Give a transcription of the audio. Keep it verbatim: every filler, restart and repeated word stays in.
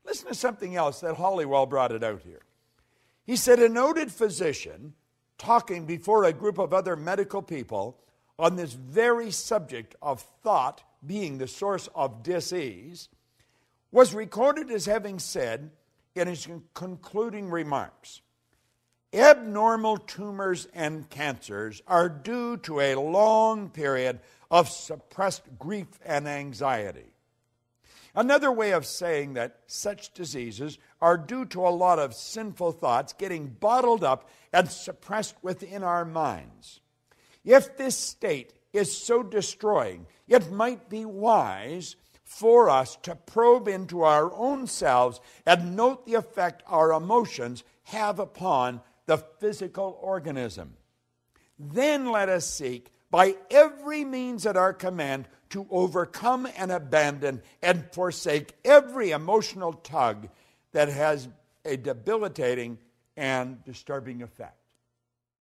Listen to something else that Hollywell brought it out here. He said, a noted physician talking before a group of other medical people on this very subject of thought being the source of disease was recorded as having said in his concluding remarks, abnormal tumors and cancers are due to a long period of suppressed grief and anxiety. Another way of saying that such diseases are due to a lot of sinful thoughts getting bottled up and suppressed within our minds. If this state is so destroying, it might be wise for us to probe into our own selves and note the effect our emotions have upon the physical organism. Then let us seek by every means at our command to overcome and abandon and forsake every emotional tug that has a debilitating and disturbing effect.